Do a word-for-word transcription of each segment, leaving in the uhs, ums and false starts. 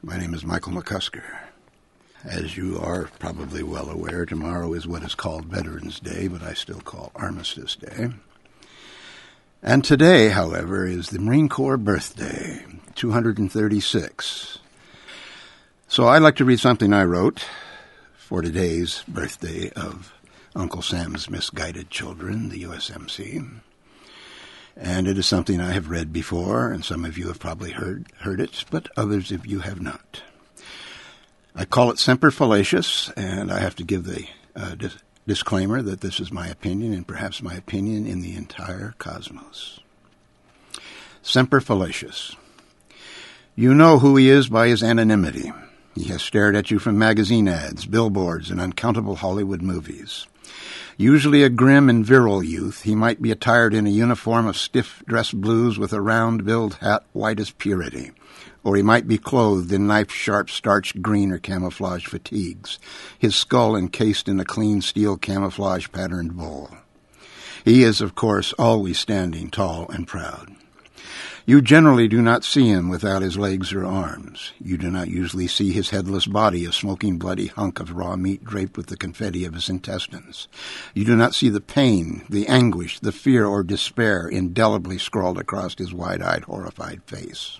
My name is Michael McCusker. As you are probably well aware, tomorrow is what is called Veterans Day, but I still call Armistice Day. And today, however, is the Marine Corps birthday, two hundred thirty-six. So I'd like to read something I wrote for today's birthday of Uncle Sam's Misguided Children, the U S M C. And it is something I have read before, and some of you have probably heard heard it, but others of you have not. I call it Semper Fallacious, and I have to give the uh, dis- disclaimer that this is my opinion, and perhaps my opinion in the entire cosmos. Semper Fallacious. You know who he is by his anonymity. He has stared at you from magazine ads, billboards, and uncountable Hollywood movies. Usually a grim and virile youth, he might be attired in a uniform of stiff-dressed blues with a round-billed hat white as purity, or he might be clothed in knife-sharp starched green or camouflage fatigues, his skull encased in a clean steel camouflage-patterned bowl. He is, of course, always standing tall and proud. You generally do not see him without his legs or arms. You do not usually see his headless body, a smoking bloody hunk of raw meat draped with the confetti of his intestines. You do not see the pain, the anguish, the fear or despair indelibly scrawled across his wide-eyed, horrified face.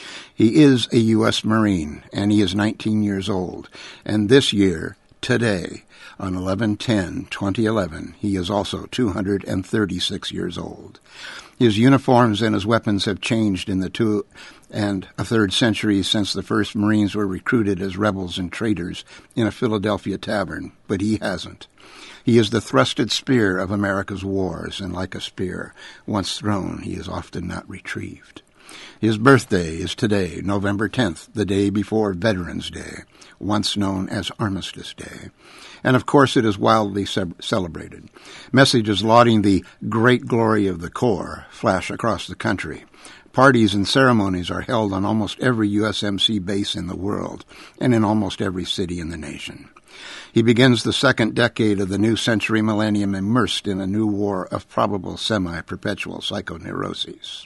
He is a U S Marine, and he is nineteen years old, and this year, today, on eleven ten twenty eleven, he is also two hundred thirty-six years old. His uniforms and his weapons have changed in the two and a third centuries since the first Marines were recruited as rebels and traitors in a Philadelphia tavern, but he hasn't. He is the thrusted spear of America's wars, and like a spear, once thrown, he is often not retrieved. His birthday is today, November tenth, the day before Veterans Day, once known as Armistice Day. And of course it is wildly ce- celebrated. Messages lauding the great glory of the Corps flash across the country. Parties and ceremonies are held on almost every U S M C base in the world, and in almost every city in the nation. He begins the second decade of the new century millennium immersed in a new war of probable semi-perpetual psychoneuroses.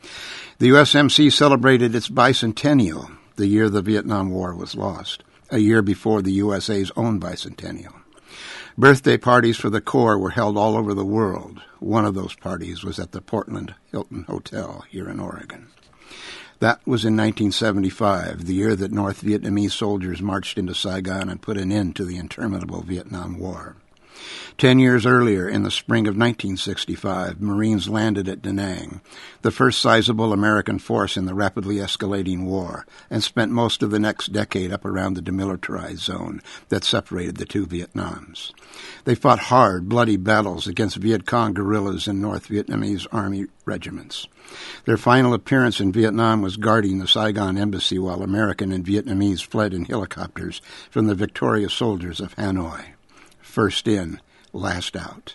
The U S M C celebrated its bicentennial, the year the Vietnam War was lost, a year before the U S A's own bicentennial. Birthday parties for the Corps were held all over the world. One of those parties was at the Portland Hilton Hotel here in Oregon. That was in nineteen seventy-five, the year that North Vietnamese soldiers marched into Saigon and put an end to the interminable Vietnam War. Ten years earlier, in the spring of nineteen sixty-five, Marines landed at Da Nang, the first sizable American force in the rapidly escalating war, and spent most of the next decade up around the demilitarized zone that separated the two Vietnams. They fought hard, bloody battles against Viet Cong guerrillas and North Vietnamese Army regiments. Their final appearance in Vietnam was guarding the Saigon embassy while American and Vietnamese fled in helicopters from the victorious soldiers of Hanoi. First in, last out.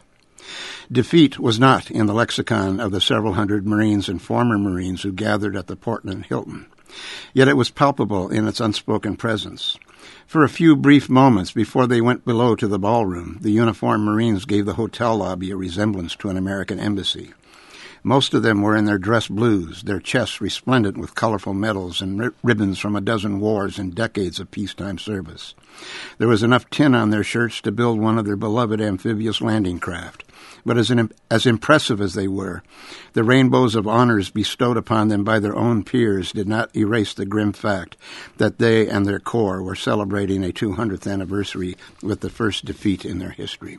Defeat was not in the lexicon of the several hundred Marines and former Marines who gathered at the Portland Hilton. Yet it was palpable in its unspoken presence. For a few brief moments before they went below to the ballroom, the uniformed Marines gave the hotel lobby a resemblance to an American embassy. Most of them were in their dress blues, their chests resplendent with colorful medals and ri- ribbons from a dozen wars and decades of peacetime service. There was enough tin on their shirts to build one of their beloved amphibious landing craft. But as, an, as impressive as they were, the rainbows of honors bestowed upon them by their own peers did not erase the grim fact that they and their Corps were celebrating a two hundredth anniversary with the first defeat in their history.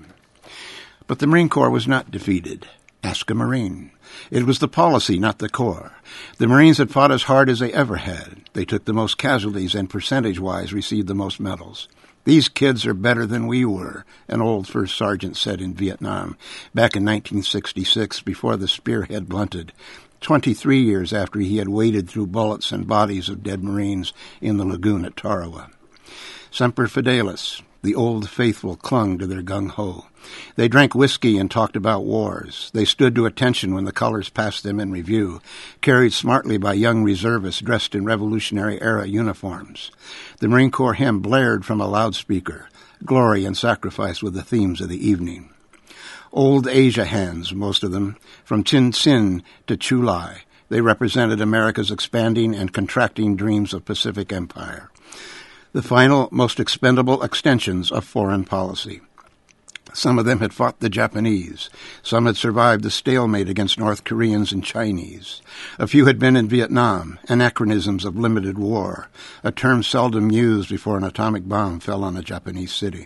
But the Marine Corps was not defeated. Ask a Marine. It was the policy, not the Corps. The Marines had fought as hard as they ever had. They took the most casualties and percentage-wise received the most medals. These kids are better than we were, an old first sergeant said in Vietnam back in nineteen sixty-six before the spearhead blunted, twenty-three years after he had waded through bullets and bodies of dead Marines in the lagoon at Tarawa. Semper Fidelis. The old faithful clung to their gung-ho. They drank whiskey and talked about wars. They stood to attention when the colors passed them in review, carried smartly by young reservists dressed in Revolutionary-era uniforms. The Marine Corps hymn blared from a loudspeaker. Glory and sacrifice were the themes of the evening. Old Asia hands, most of them, from Chin Sin to Chu Lai. They represented America's expanding and contracting dreams of Pacific empire, the final, most expendable extensions of foreign policy. Some of them had fought the Japanese. Some had survived the stalemate against North Koreans and Chinese. A few had been in Vietnam, anachronisms of limited war, a term seldom used before an atomic bomb fell on a Japanese city.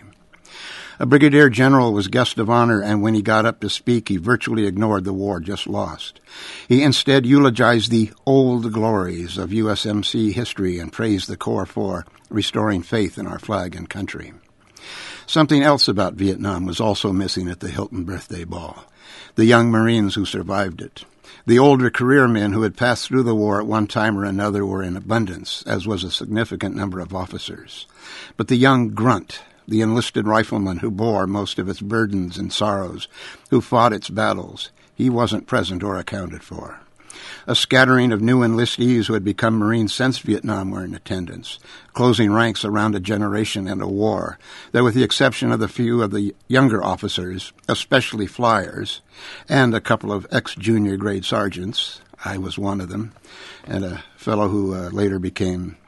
A brigadier general was guest of honor, and when he got up to speak, he virtually ignored the war just lost. He instead eulogized the old glories of U S M C history and praised the Corps for restoring faith in our flag and country. Something else about Vietnam was also missing at the Hilton birthday ball: the young Marines who survived it. The older career men who had passed through the war at one time or another were in abundance, as was a significant number of officers. But the young grunt, the enlisted rifleman who bore most of its burdens and sorrows, who fought its battles, he wasn't present or accounted for. A scattering of new enlistees who had become Marines since Vietnam were in attendance, closing ranks around a generation and a war that, with the exception of the few of the younger officers, especially flyers, and a couple of ex-junior grade sergeants, I was one of them, and a fellow who uh, later became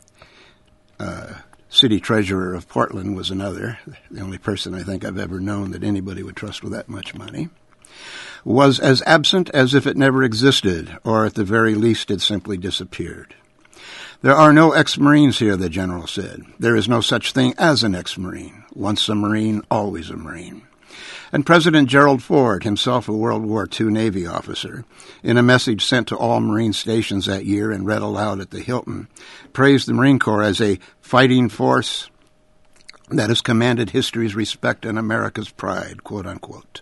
uh, city treasurer of Portland was another, the only person I think I've ever known that anybody would trust with that much money, was as absent as if it never existed, or at the very least had simply disappeared. There are no ex-Marines here, the general said. There is no such thing as an ex-Marine. Once a Marine, always a Marine. And President Gerald Ford, himself a World War Two Navy officer, in a message sent to all Marine stations that year and read aloud at the Hilton, praised the Marine Corps as a fighting force that has commanded history's respect and America's pride, quote unquote.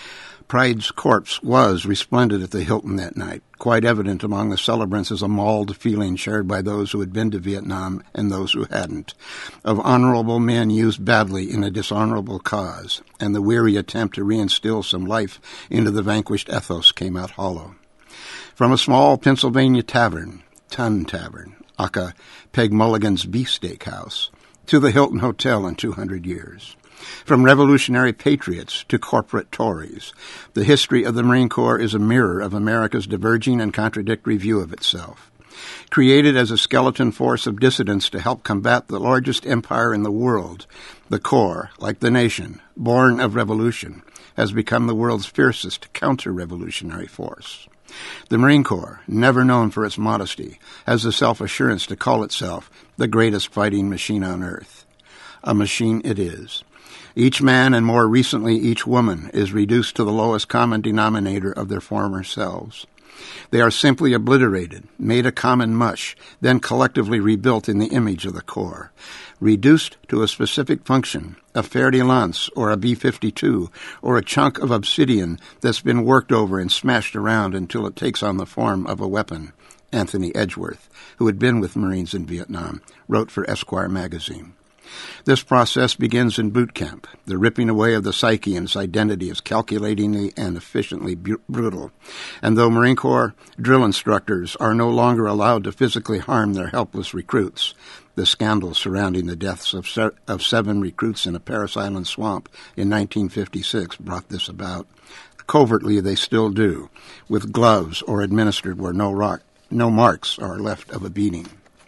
Pride's corpse was resplendent at the Hilton that night, quite evident among the celebrants as a mauled feeling shared by those who had been to Vietnam and those who hadn't, of honorable men used badly in a dishonorable cause, and the weary attempt to reinstill some life into the vanquished ethos came out hollow. From a small Pennsylvania tavern, Tun Tavern, aka Peg Mulligan's Beefsteak House, to the Hilton Hotel in two hundred years. From revolutionary patriots to corporate Tories, the history of the Marine Corps is a mirror of America's diverging and contradictory view of itself. Created as a skeleton force of dissidents to help combat the largest empire in the world, the Corps, like the nation, born of revolution, has become the world's fiercest counter-revolutionary force. The Marine Corps, never known for its modesty, has the self-assurance to call itself the greatest fighting machine on earth. A machine it is. Each man, and more recently each woman, is reduced to the lowest common denominator of their former selves. They are simply obliterated, made a common mush, then collectively rebuilt in the image of the Corps, reduced to a specific function, a fer-de-lance or a B fifty-two, or a chunk of obsidian that's been worked over and smashed around until it takes on the form of a weapon. Anthony Edgeworth, who had been with Marines in Vietnam, wrote for Esquire magazine. This process begins in boot camp. The ripping away of the psyche and its identity is calculatingly and efficiently bu- brutal. And though Marine Corps drill instructors are no longer allowed to physically harm their helpless recruits, the scandal surrounding the deaths of, se- of seven recruits in a Paris Island swamp in nineteen fifty-six brought this about. Covertly they still do, with gloves or administered where no, rock, no marks are left of a beating.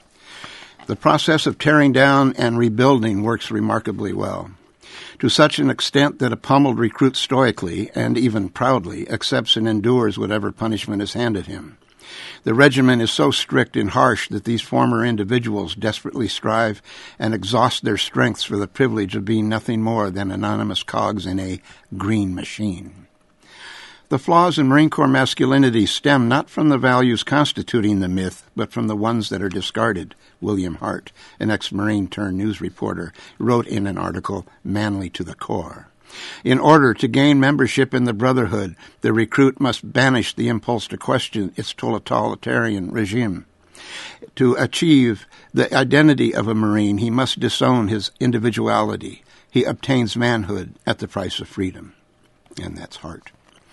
The process of tearing down and rebuilding works remarkably well, to such an extent that a pummeled recruit stoically, and even proudly, accepts and endures whatever punishment is handed him. The regimen is so strict and harsh that these former individuals desperately strive and exhaust their strengths for the privilege of being nothing more than anonymous cogs in a green machine. The flaws in Marine Corps masculinity stem not from the values constituting the myth, but from the ones that are discarded. William Hart, an ex-Marine turned news reporter, wrote in an article, Manly to the Core. In order to gain membership in the Brotherhood, the recruit must banish the impulse to question its totalitarian regime. To achieve the identity of a Marine, he must disown his individuality. He obtains manhood at the price of freedom. And that's Hart.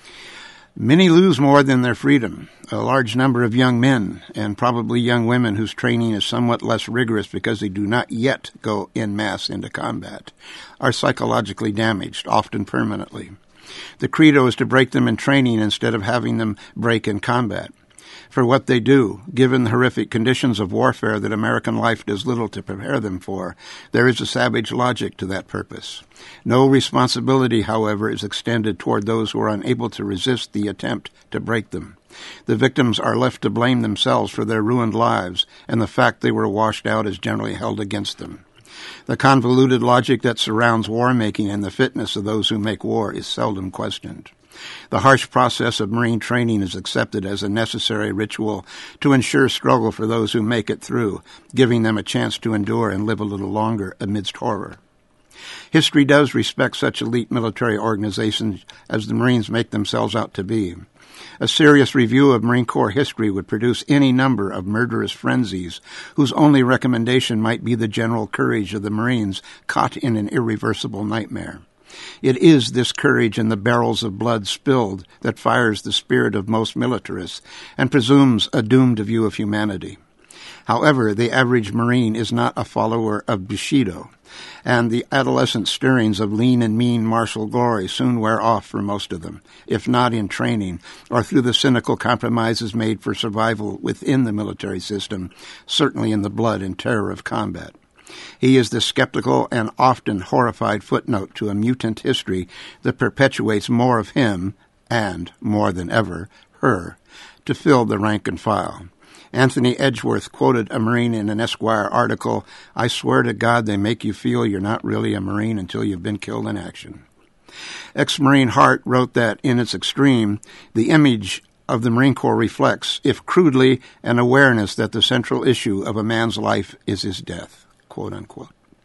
Many lose more than their freedom. A large number of young men, and probably young women whose training is somewhat less rigorous because they do not yet go en masse into combat, are psychologically damaged, often permanently. The credo is to break them in training instead of having them break in combat. for what they do, given the horrific conditions of warfare that American life does little to prepare them for. There is a savage logic to that purpose. No responsibility, however, is extended toward those who are unable to resist the attempt to break them. The victims are left to blame themselves for their ruined lives, and the fact they were washed out is generally held against them. The convoluted logic that surrounds war-making and the fitness of those who make war is seldom questioned. The harsh process of Marine training is accepted as a necessary ritual to ensure struggle for those who make it through, giving them a chance to endure and live a little longer amidst horror. History does respect such elite military organizations as the Marines make themselves out to be. A serious review of Marine Corps history would produce any number of murderous frenzies whose only recommendation might be the general courage of the Marines caught in an irreversible nightmare. It is this courage in the barrels of blood spilled that fires the spirit of most militarists and presumes a doomed view of humanity. However, the average Marine is not a follower of Bushido, and the adolescent stirrings of lean and mean martial glory soon wear off for most of them, if not in training, or through the cynical compromises made for survival within the military system, certainly in the blood and terror of combat. He is the skeptical and often horrified footnote to a mutant history that perpetuates more of him, and, more than ever, her, to fill the rank and file. Anthony Edgeworth quoted a Marine in an Esquire article, "I swear to God they make you feel you're not really a Marine until you've been killed in action." Ex-Marine Hart wrote that, in its extreme, the image of the Marine Corps reflects, if crudely, an awareness that the central issue of a man's life is his death, quote unquote.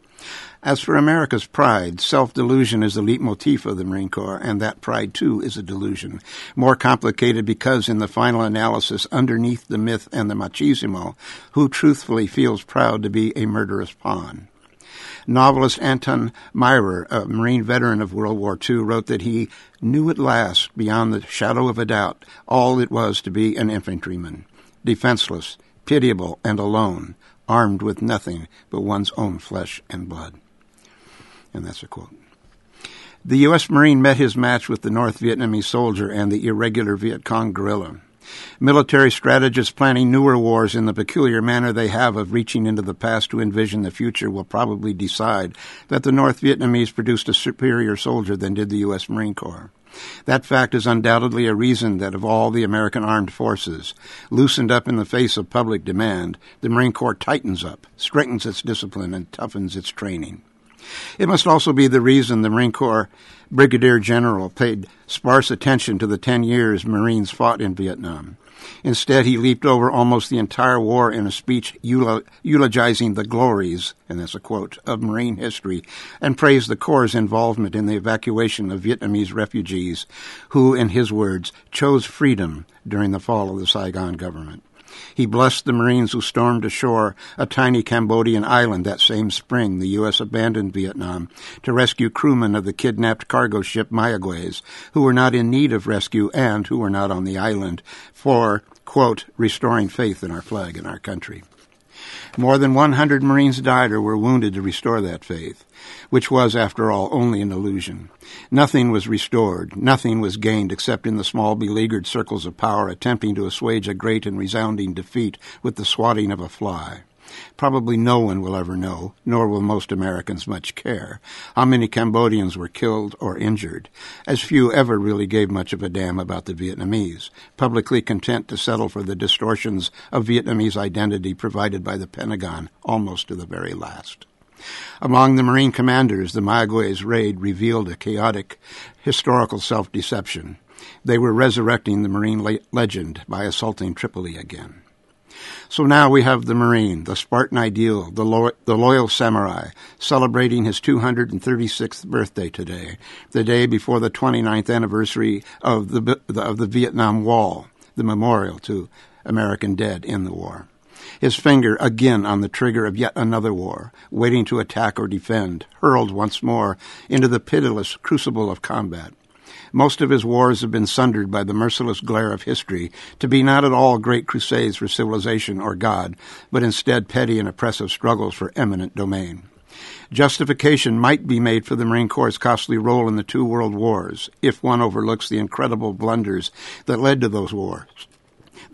As for America's pride, self-delusion is the leitmotif of the Marine Corps, and that pride, too, is a delusion. More complicated because, in the final analysis, underneath the myth and the machismo, who truthfully feels proud to be a murderous pawn? Novelist Anton Myrer, a Marine veteran of World War Two, wrote that he knew at last, beyond the shadow of a doubt, all it was to be an infantryman, defenseless, pitiable, and alone, armed with nothing but one's own flesh and blood. And that's a quote. The U S Marine met his match with the North Vietnamese soldier and the irregular Viet Cong guerrilla. Military strategists planning newer wars in the peculiar manner they have of reaching into the past to envision the future will probably decide that the North Vietnamese produced a superior soldier than did the U S Marine Corps. That fact is undoubtedly a reason that of all the American armed forces, loosened up in the face of public demand, the Marine Corps tightens up, strengthens its discipline, and toughens its training. It must also be the reason the Marine Corps Brigadier General paid sparse attention to the ten years Marines fought in Vietnam. Instead, he leaped over almost the entire war in a speech eulogizing the glories, and that's a quote, of Marine history, and praised the Corps' involvement in the evacuation of Vietnamese refugees who, in his words, chose freedom during the fall of the Saigon government. He blessed the Marines who stormed ashore a tiny Cambodian island that same spring the U S abandoned Vietnam to rescue crewmen of the kidnapped cargo ship Mayaguez, who were not in need of rescue and who were not on the island, for, quote, restoring faith in our flag and our country. More than one hundred Marines died or were wounded to restore that faith, which was, after all, only an illusion. Nothing was restored, nothing was gained except in the small beleaguered circles of power attempting to assuage a great and resounding defeat with the swatting of a fly. Probably no one will ever know, nor will most Americans much care, how many Cambodians were killed or injured, as few ever really gave much of a damn about the Vietnamese, publicly content to settle for the distortions of Vietnamese identity provided by the Pentagon almost to the very last. Among the Marine commanders, the Mayaguez raid revealed a chaotic historical self-deception. They were resurrecting the Marine le- legend by assaulting Tripoli again. So now we have the Marine, the Spartan ideal, the, lo- the loyal samurai, celebrating his two hundred thirty-sixth birthday today, the day before the twenty-ninth anniversary of the, of the Vietnam Wall, the memorial to American dead in the war. His finger again on the trigger of yet another war, waiting to attack or defend, hurled once more into the pitiless crucible of combat. Most of his wars have been sundered by the merciless glare of history to be not at all great crusades for civilization or God, but instead petty and oppressive struggles for eminent domain. Justification might be made for the Marine Corps' costly role in the two world wars, if one overlooks the incredible blunders that led to those wars.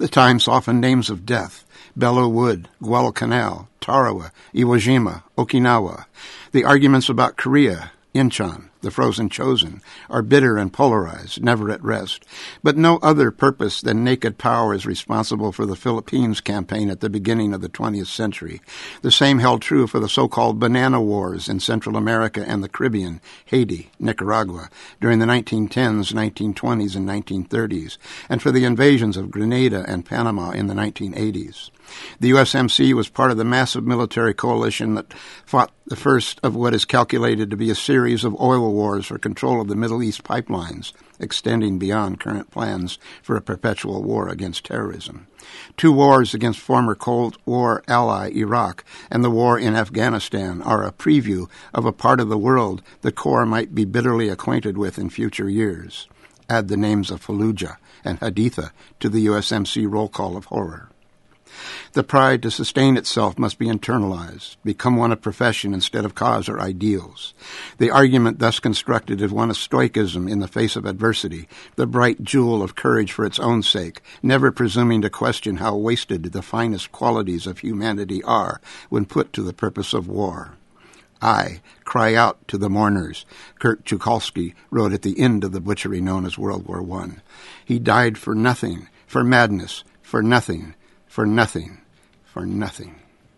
The time softened names of death: Belleau Wood, Guadalcanal, Tarawa, Iwo Jima, Okinawa. The arguments about Korea, Incheon, the frozen chosen, are bitter and polarized, never at rest. But no other purpose than naked power is responsible for the Philippines campaign at the beginning of the twentieth century. The same held true for the so-called banana wars in Central America and the Caribbean, Haiti, Nicaragua, during the nineteen tens, nineteen twenties, and nineteen thirties, and for the invasions of Grenada and Panama in the nineteen eighties. The U S M C was part of the massive military coalition that fought the first of what is calculated to be a series of oil wars for control of the Middle East pipelines, extending beyond current plans for a perpetual war against terrorism. Two wars against former Cold War ally Iraq and the war in Afghanistan are a preview of a part of the world the Corps might be bitterly acquainted with in future years. Add the names of Fallujah and Haditha to the U S M C roll call of horror. The pride to sustain itself must be internalized, become one of profession instead of cause or ideals. The argument thus constructed is one of stoicism in the face of adversity, the bright jewel of courage for its own sake, never presuming to question how wasted the finest qualities of humanity are when put to the purpose of war. I cry out to the mourners, Kurt Tucholsky wrote at the end of the butchery known as World War One. He died for nothing, for madness, for nothing, for nothing, for nothing.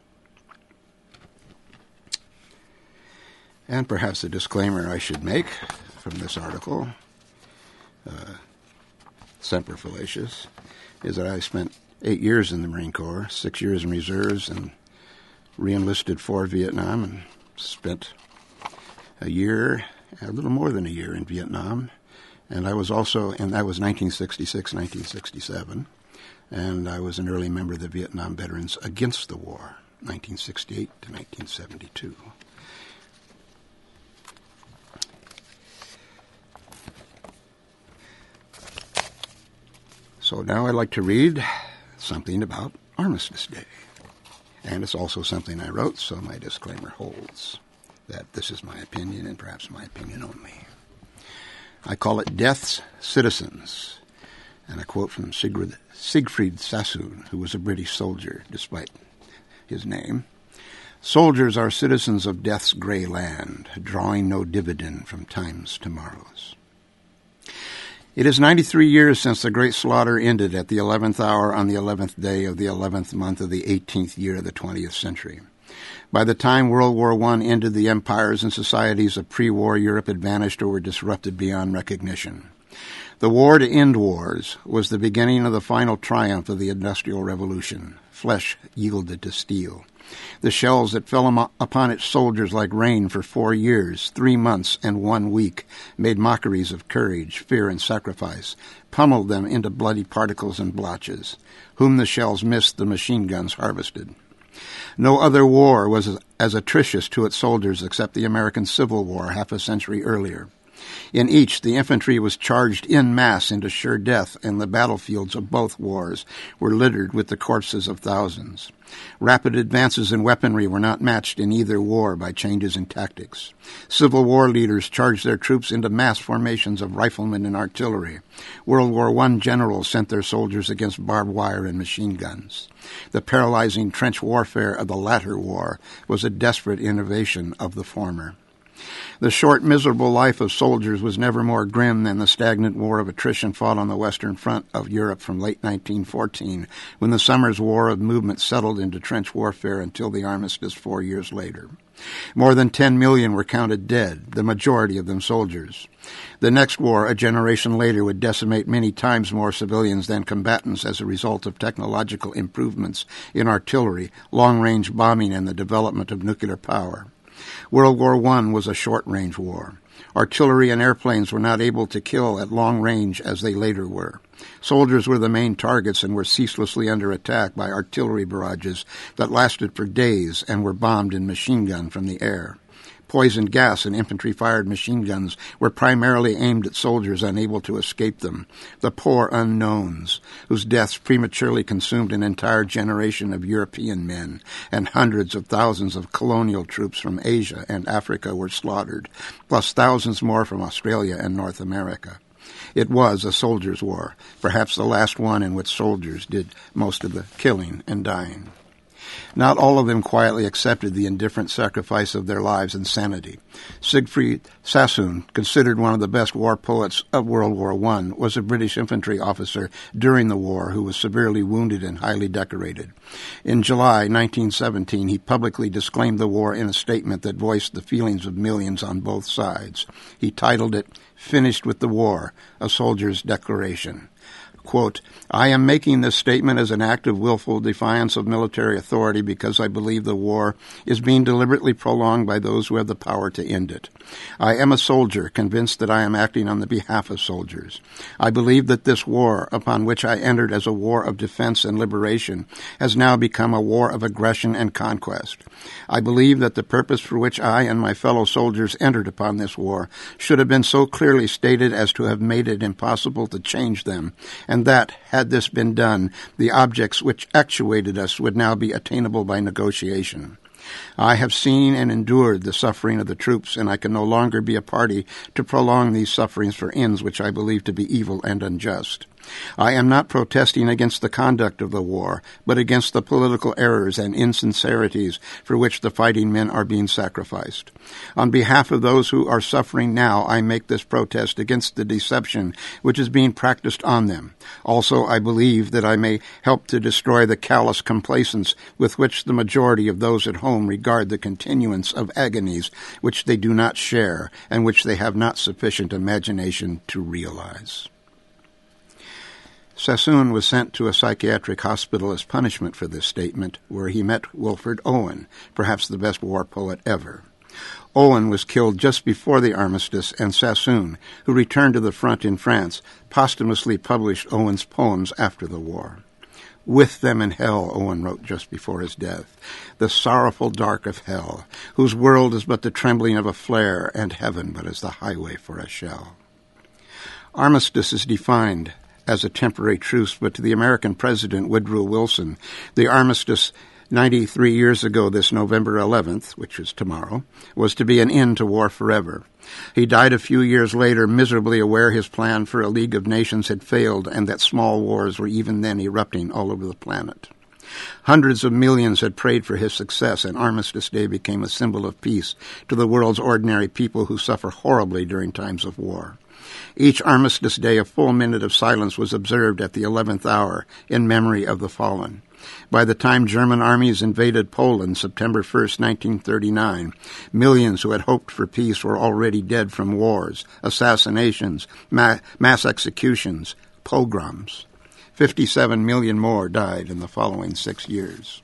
And perhaps a disclaimer I should make from this article, uh, semper fallacious, is that I spent eight years in the Marine Corps, six years in reserves, and re-enlisted for Vietnam, and spent a year, a little more than a year in Vietnam. And I was also, and that was nineteen sixty-six, nineteen sixty-seven. And I was an early member of the Vietnam Veterans Against the War, nineteen sixty-eight to nineteen seventy-two. So now I'd like to read something about Armistice Day. And it's also something I wrote, so my disclaimer holds that this is my opinion and perhaps my opinion only. I call it Death's Citizens. And a quote from Sigrid, Siegfried Sassoon, who was a British soldier, despite his name. Soldiers are citizens of death's grey land, drawing no dividend from time's tomorrows. It is ninety-three years since the great slaughter ended at the eleventh hour on the eleventh day of the eleventh month of the eighteenth year of the twentieth century. By the time World War One ended, the empires and societies of pre-war Europe had vanished or were disrupted beyond recognition. The war to end wars was the beginning of the final triumph of the Industrial Revolution. Flesh yielded to steel. The shells that fell upon its soldiers like rain for four years, three months, and one week made mockeries of courage, fear, and sacrifice, pummeled them into bloody particles and blotches. Whom the shells missed, the machine guns harvested. No other war was as atrocious to its soldiers except the American Civil War half a century earlier. In each, the infantry was charged en masse into sure death, and the battlefields of both wars were littered with the corpses of thousands. Rapid advances in weaponry were not matched in either war by changes in tactics. Civil War leaders charged their troops into mass formations of riflemen and artillery. World War One generals sent their soldiers against barbed wire and machine guns. The paralyzing trench warfare of the latter war was a desperate innovation of the former. The short, miserable life of soldiers was never more grim than the stagnant war of attrition fought on the Western Front of Europe from late nineteen fourteen, when the summer's war of movement settled into trench warfare until the armistice four years later. More than ten million were counted dead, the majority of them soldiers. The next war, a generation later, would decimate many times more civilians than combatants as a result of technological improvements in artillery, long-range bombing, and the development of nuclear power. World War One was a short-range war. Artillery and airplanes were not able to kill at long range as they later were. Soldiers were the main targets and were ceaselessly under attack by artillery barrages that lasted for days and were bombed in machine gun from the air. Poison gas and infantry-fired machine guns were primarily aimed at soldiers unable to escape them, the poor unknowns, whose deaths prematurely consumed an entire generation of European men, and hundreds of thousands of colonial troops from Asia and Africa were slaughtered, plus thousands more from Australia and North America. It was a soldier's war, perhaps the last one in which soldiers did most of the killing and dying. Not all of them quietly accepted the indifferent sacrifice of their lives and sanity. Siegfried Sassoon, considered one of the best war poets of World War One, was a British infantry officer during the war who was severely wounded and highly decorated. In July nineteen seventeen, he publicly disclaimed the war in a statement that voiced the feelings of millions on both sides. He titled it, "Finished with the War, a Soldier's Declaration." Quote, "I am making this statement as an act of willful defiance of military authority because I believe the war is being deliberately prolonged by those who have the power to end it. I am a soldier, convinced that I am acting on the behalf of soldiers. I believe that this war, upon which I entered as a war of defense and liberation, has now become a war of aggression and conquest. I believe that the purpose for which I and my fellow soldiers entered upon this war should have been so clearly stated as to have made it impossible to change them, and that, had this been done, the objects which actuated us would now be attainable by negotiation. I have seen and endured the suffering of the troops, and I can no longer be a party to prolong these sufferings for ends which I believe to be evil and unjust. I am not protesting against the conduct of the war, but against the political errors and insincerities for which the fighting men are being sacrificed. On behalf of those who are suffering now, I make this protest against the deception which is being practiced on them. Also, I believe that I may help to destroy the callous complacence with which the majority of those at home regard the continuance of agonies which they do not share and which they have not sufficient imagination to realize." Sassoon was sent to a psychiatric hospital as punishment for this statement, where he met Wilfred Owen, perhaps the best war poet ever. Owen was killed just before the armistice, and Sassoon, who returned to the front in France, posthumously published Owen's poems after the war. "With them in hell," Owen wrote just before his death, "the sorrowful dark of hell, whose world is but the trembling of a flare, and heaven but as the highway for a shell." Armistice is defined as a temporary truce, but to the American President Woodrow Wilson, the armistice ninety-three years ago this November eleventh, which is tomorrow, was to be an end to war forever. He died a few years later, miserably aware his plan for a League of Nations had failed and that small wars were even then erupting all over the planet. Hundreds of millions had prayed for his success, and Armistice Day became a symbol of peace to the world's ordinary people who suffer horribly during times of war. Each Armistice Day, a full minute of silence was observed at the eleventh hour in memory of the fallen. By the time German armies invaded Poland September first, nineteen thirty-nine, millions who had hoped for peace were already dead from wars, assassinations, ma- mass executions, pogroms. Fifty-seven million more died in the following six years.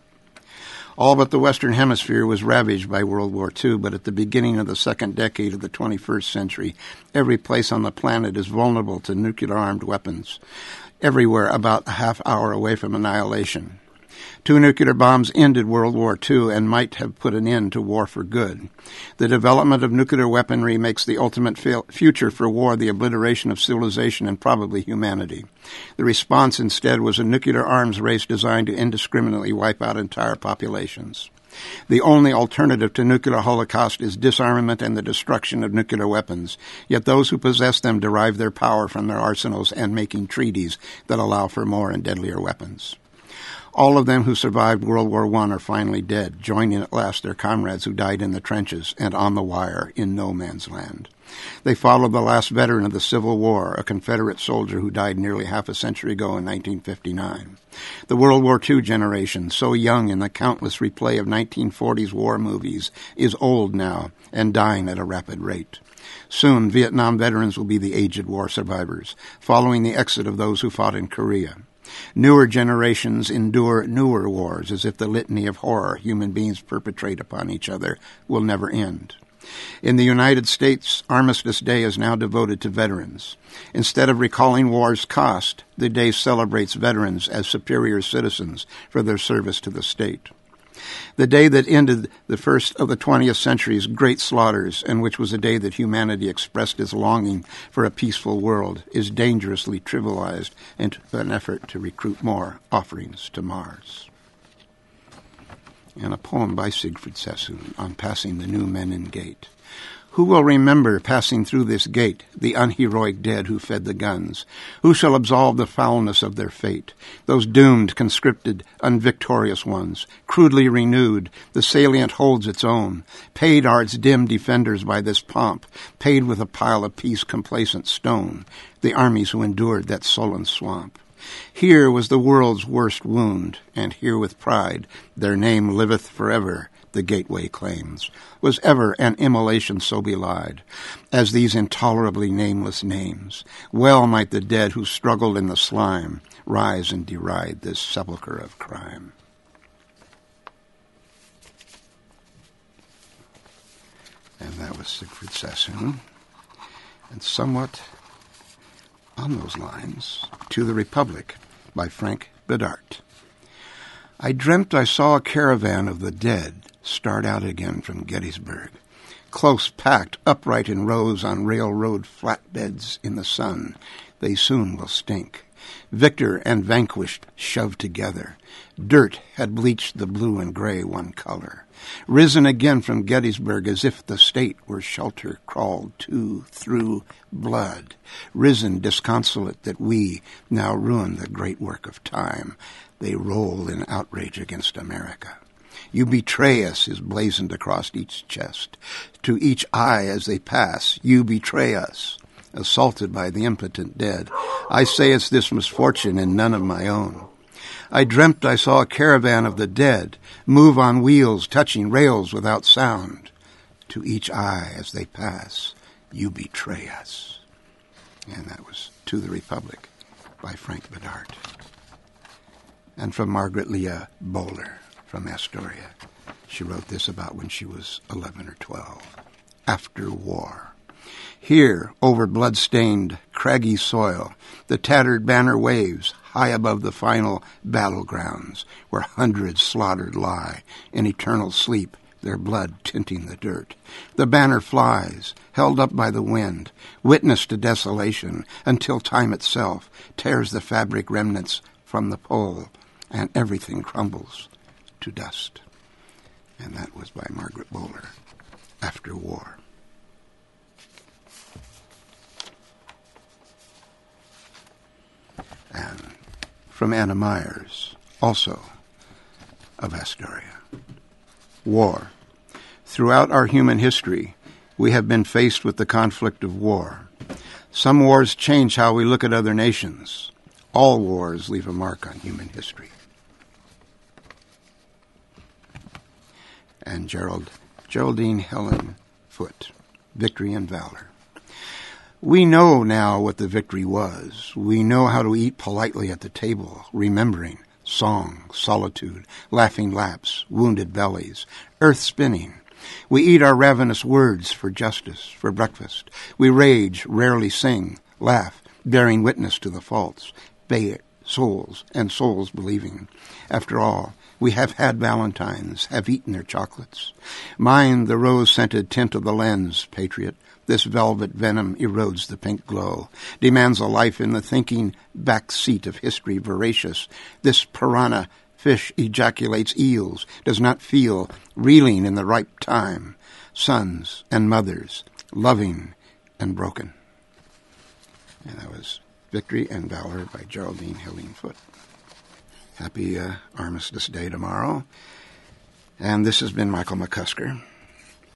All but the Western Hemisphere was ravaged by World War Two, but at the beginning of the second decade of the twenty-first century, every place on the planet is vulnerable to nuclear-armed weapons, everywhere about a half hour away from annihilation. Two nuclear bombs ended World War Two and might have put an end to war for good. The development of nuclear weaponry makes the ultimate fa- future for war the obliteration of civilization and probably humanity. The response instead was a nuclear arms race designed to indiscriminately wipe out entire populations. The only alternative to nuclear holocaust is disarmament and the destruction of nuclear weapons, yet those who possess them derive their power from their arsenals and making treaties that allow for more and deadlier weapons. All of them who survived World War One are finally dead, joining at last their comrades who died in the trenches and on the wire in no man's land. They followed the last veteran of the Civil War, a Confederate soldier who died nearly half a century ago in nineteen fifty-nine. The World War Two generation, so young in the countless replay of nineteen forties war movies, is old now and dying at a rapid rate. Soon, Vietnam veterans will be the aged war survivors, following the exit of those who fought in Korea. Newer generations endure newer wars, as if the litany of horror human beings perpetrate upon each other will never end. In the United States, Armistice Day is now devoted to veterans. Instead of recalling war's cost, the day celebrates veterans as superior citizens for their service to the state. The day that ended the first of the twentieth century's great slaughters, and which was a day that humanity expressed its longing for a peaceful world, is dangerously trivialized into an effort to recruit more offerings to Mars. And a poem by Siegfried Sassoon on passing the new Menin Gate. Who will remember, passing through this gate, the unheroic dead who fed the guns? Who shall absolve the foulness of their fate? Those doomed, conscripted, unvictorious ones, crudely renewed, the salient holds its own, paid are its dim defenders by this pomp, paid with a pile of peace-complacent stone, the armies who endured that sullen swamp. Here was the world's worst wound, and here with pride their name liveth forever, the gateway claims. Was ever an immolation so belied as these intolerably nameless names? Well might the dead who struggled in the slime rise and deride this sepulchre of crime. And that was Siegfried Sassoon. And somewhat on those lines, To the Republic by Frank Bidart. I dreamt I saw a caravan of the dead start out again from Gettysburg, close packed, upright in rows on railroad flatbeds in the sun. They soon will stink. Victor and vanquished shoved together. Dirt had bleached the blue and gray one color. Risen again from Gettysburg as if the state were shelter crawled to through blood. Risen disconsolate that we now ruin the great work of time. They roll in outrage against America. You betray us is blazoned across each chest. To each eye as they pass, you betray us. Assaulted by the impotent dead, I say it's this misfortune and none of my own. I dreamt I saw a caravan of the dead move on wheels, touching rails without sound. To each eye as they pass, you betray us. And that was To the Republic by Frank Bidart. And from Margaret Leah Bowler from Astoria. She wrote this about when she was eleven or twelve. After war. Here, over blood-stained, craggy soil, the tattered banner waves high above the final battlegrounds, where hundreds slaughtered lie in eternal sleep, their blood tinting the dirt. The banner flies, held up by the wind, witness to desolation, until time itself tears the fabric remnants from the pole, and everything crumbles to dust. And that was by Margaret Bowler, After War. And from Anna Myers, also of Astoria. War. Throughout our human history, we have been faced with the conflict of war. Some wars change how we look at other nations. All wars leave a mark on human history. And Gerald, Geraldine Helen Foote, Victory and Valor. We know now what the victory was. We know how to eat politely at the table, remembering song, solitude, laughing laps, wounded bellies, earth spinning. We eat our ravenous words for justice, for breakfast. We rage, rarely sing, laugh, bearing witness to the faults, bear souls and souls believing. After all, we have had valentines, have eaten their chocolates. Mind the rose-scented tint of the lens, patriot. This velvet venom erodes the pink glow, demands a life in the thinking back seat of history voracious. This piranha fish ejaculates eels, does not feel, reeling in the ripe time. Sons and mothers, loving and broken. And that was Victory and Valor by Geraldine Helen Foote. Happy uh, Armistice Day tomorrow. And this has been Michael McCusker.